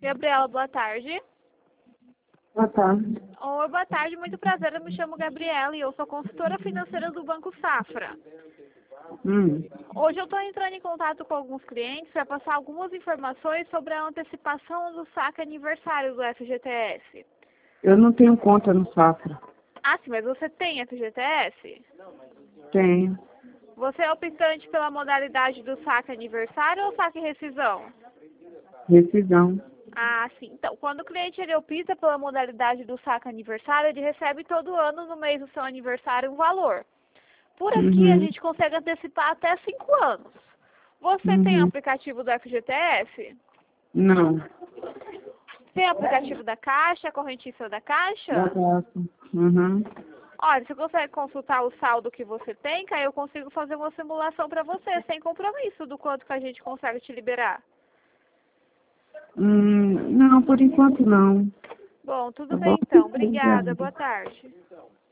Gabriela, boa tarde. Boa tarde. Oi, boa tarde, muito prazer. Eu me chamo Gabriela e eu sou consultora financeira do Banco Safra. Hoje eu estou entrando em contato com alguns clientes para passar algumas informações sobre a antecipação do saque aniversário do FGTS. Eu não tenho conta no Safra. Ah, sim, mas você tem FGTS? Tenho. Você é optante pela modalidade do saque aniversário ou saque rescisão? Rescisão. Ah, sim. Então, quando o cliente ele opta pela modalidade do saque aniversário, ele recebe todo ano, no mês do seu aniversário, um valor. Por aqui, a gente consegue antecipar até 5 anos. Você tem o aplicativo do FGTS? Não. Tem o aplicativo da Caixa, a correntiça da Caixa? Da Caixa. Olha, você consegue consultar o saldo que você tem, que aí eu consigo fazer uma simulação para você, sem compromisso do quanto que a gente consegue te liberar. Não, por enquanto não. Bom, tudo Tá bom? bem então. Obrigada. Obrigada. Boa tarde.